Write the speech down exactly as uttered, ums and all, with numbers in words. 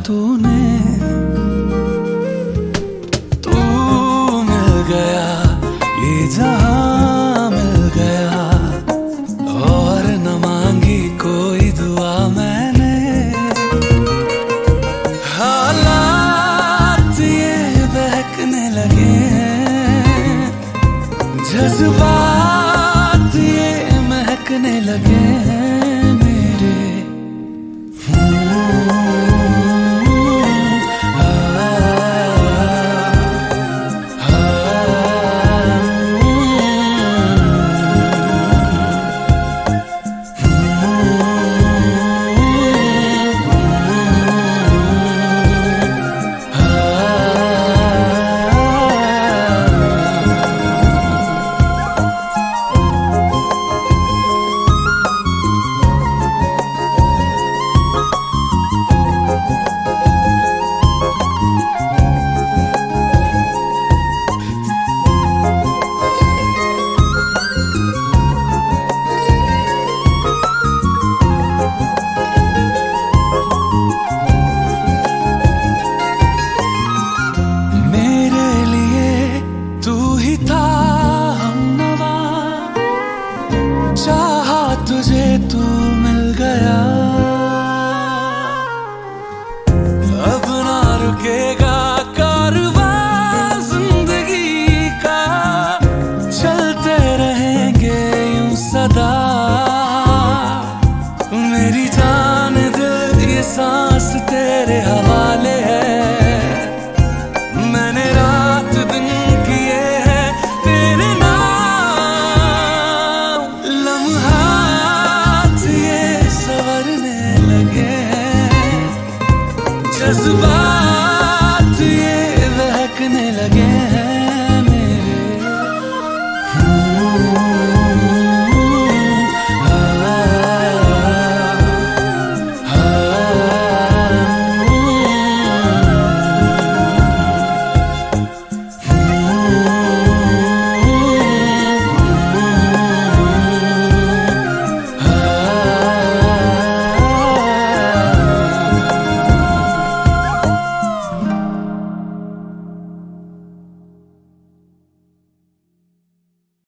तूने, तू मिल गया, ये जहां मिल गया, और न मांगी कोई दुआ मैंने। हालात ये बहकने लगे, जज्बात ये महकने लगे मेरे। चाहा तुझे तू मिल गया, अब ना रुकेगा कारवां जिंदगी का, चलते रहेंगे यूं सदा। मेरी जान दिल ये सांस तेरे हवा